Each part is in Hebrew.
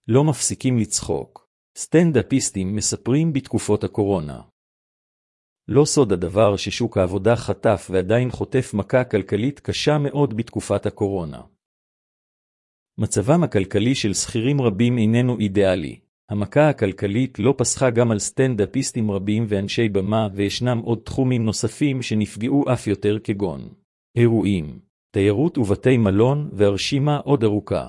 לא מפסיקים לצחוק. סטנדאפיסטים מספרים בתקופות הקורונה. לא סוד הדבר ששוק העבודה חטף ועדיין חוטף מכה כלכלית קשה מאוד בתקופת הקורונה. מצבם הכלכלי של שכירים רבים איננו אידיאלי. המכה הכלכלית לא פסחה גם על סטנדאפיסטים רבים ואנשי במה, וישנם עוד תחומים נוספים שנפגעו אף יותר כגון אירועים, תיירות ובתי מלון, והרשימה עוד ארוכה.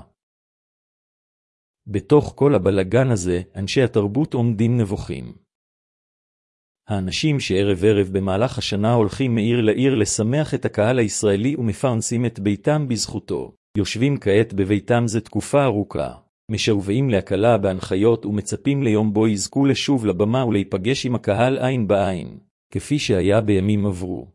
בתוך כל הבלגן הזה, אנשי התרבות עומדים נבוכים. האנשים שערב ערב במהלך השנה הולכים מעיר לעיר לשמח את הקהל הישראלי ומפרנסים את ביתם בזכותו, יושבים כעת בביתם זה תקופה ארוכה, משוועים להקלה בהנחיות ומצפים ליום בו יזכו לשוב לבמה ולהיפגש עם הקהל עין בעין, כפי שהיה בימים עברו.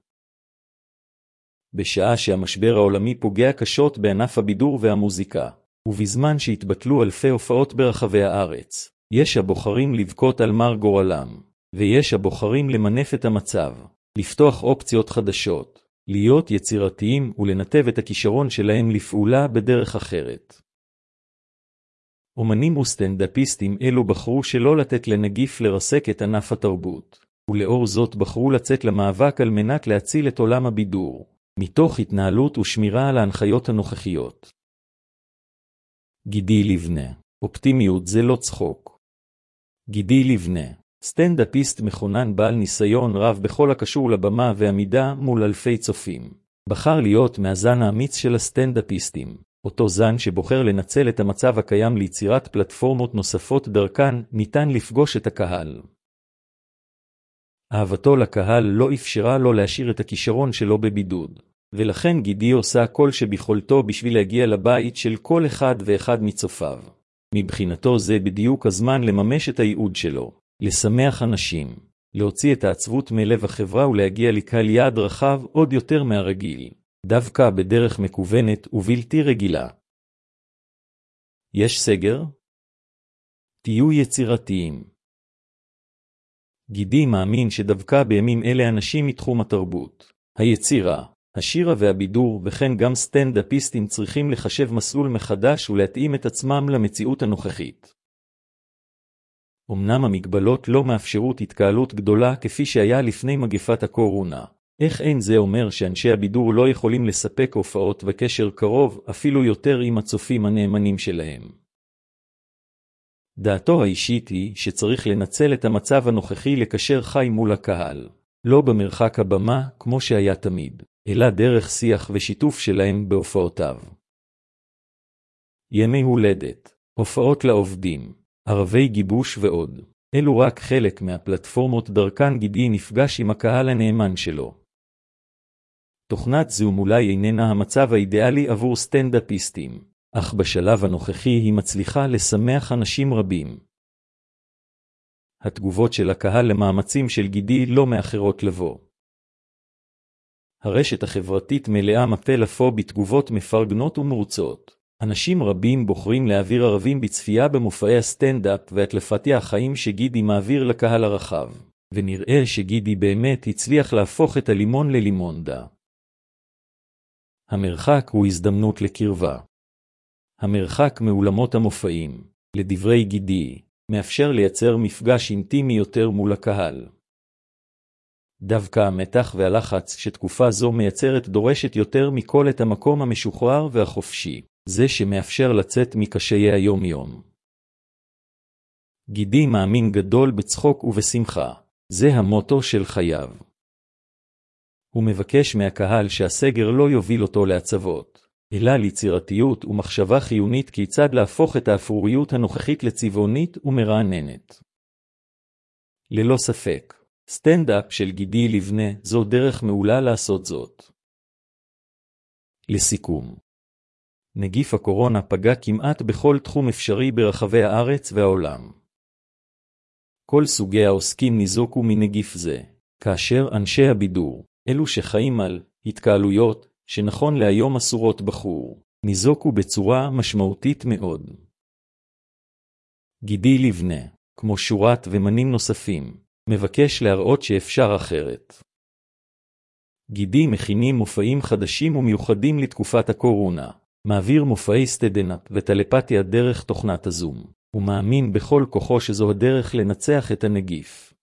בשעה שהמשבר העולמי פוגע קשות בענף הבידור והמוזיקה, ובזמן שהתבטלו אלפי הופעות ברחבי הארץ, יש הבוחרים לבכות על מר גורלם, ויש הבוחרים למנף את המצב, לפתוח אופציות חדשות, להיות יצירתיים ולנתב את הכישרון שלהם לפעולה בדרך אחרת. אומנים וסטנדאפיסטים אלו בחרו שלא לתת לנגיף לרסק את ענף התרבות, ולאור זאת בחרו לצאת למאבק על מנת להציל את עולם הבידור, מתוך התנהלות ושמירה על ההנחיות הנוכחיות. גידי לבנה, אופטימיות זה לא צחוק. גידי לבנה, סטנדאפיסט מכונן בעל ניסיון רב בכל הקשור לבמה ועמידה מול אלפי צופים, בחר להיות מהזן האמיץ של הסטנדאפיסטים, אותו זן שבוחר לנצל את המצב הקיים ליצירת פלטפורמות נוספות דרכן ניתן לפגוש את הקהל. אהבתו לקהל לא אפשרה לו להשאיר את הכישרון שלו בבידוד, ולכן גידי עושה כל שביכולתו בשביל להגיע לבית של כל אחד ואחד מצופיו. מבחינתו זה בדיוק הזמן לממש את הייעוד שלו, לשמח אנשים, להוציא את העצבות מלב החברה ולהגיע לקהל יעד רחב עוד יותר מהרגיל, דווקא בדרך מקוונת ובלתי רגילה. יש סגר? תהיו יצירתיים. גידי מאמין שדווקא בימים אלה אנשים מתחום התרבות, היצירה, השירה והבידור וכן גם סטנדאפיסטים צריכים לחשב מסלול מחדש ולהתאים את עצמם למציאות הנוכחית. אמנם המגבלות לא מאפשרות התקהלות גדולה כפי שהיה לפני מגפת הקורונה, איך אין זה אומר שאנשי הבידור לא יכולים לספק הופעות וקשר קרוב אפילו יותר עם הצופים הנאמנים שלהם. דעתו האישית היא שצריך לנצל את המצב הנוכחי לקשר חי מול הקהל, לא במרחק הבמה כמו שהיה תמיד, אלא דרך שיח ושיתוף שלהם בהופעותיו. ימי הולדת, הופעות לעובדים, ערבי גיבוש ועוד, אלו רק חלק מהפלטפורמות דרכן גידי נפגש עם הקהל הנאמן שלו. תוכנת זום אולי איננה המצב האידיאלי עבור סטנדאפיסטים, אך בשלב הנוכחי היא מצליחה לשמח אנשים רבים. התגובות של הקהל למאמצים של גידי לא מאחרות לבוא. הרשת החברתית מלאה מפה לפה בתגובות מפרגנות ומרוצות. אנשים רבים בוחרים להעביר ערבים בצפייה במופעי הסטנדאפ והטלפתי החיים שגידי מעביר לקהל הרחב, ונראה שגידי באמת הצליח להפוך את הלימון ללימונדה. המרחק הוא הזדמנות לקרבה. המרחק מאולמות המופעים, לדברי גידי, מאפשר לייצר מפגש אינטימי יותר מול הקהל. דווקא המתח והלחץ שתקופה זו מייצרת דורשת יותר מכל את המקום המשוחרר והחופשי, זה שמאפשר לצאת מקשיי היום-יום. גידי מאמין גדול בצחוק ובשמחה, זה המוטו של חייו. הוא מבקש מהקהל שהסגר לא יוביל אותו לעצבות, אלא ליצירתיות ומחשבה חיונית כיצד להפוך את האפרוריות הנוכחית לצבעונית ומרעננת. ללא ספק, סטנדאפ של גידי לבנה זו דרך מעולה לעשות זאת. לסיכום, נגיף הקורונה פגע כמעט בכל תחום אפשרי ברחבי הארץ והעולם. כל סוגי העוסקים ניזוקו מנגיף זה, כאשר אנשי הבידור, אלו שחיים על התקהלויות שנכון להיום אסורות בחור, ניזוקו בצורה משמעותית מאוד. גידי לבנה, כמו שורת ומנים נוספים, מבקש להראות שאפשר אחרת. גידי מכינים מופעים חדשים ומיוחדים לתקופת הקורונה, מעביר מופעי סטנדאפ וטלפתיה דרך תוכנת הזום. הוא מאמין בכל כוחו שזו הדרך לנצח את הנגיף.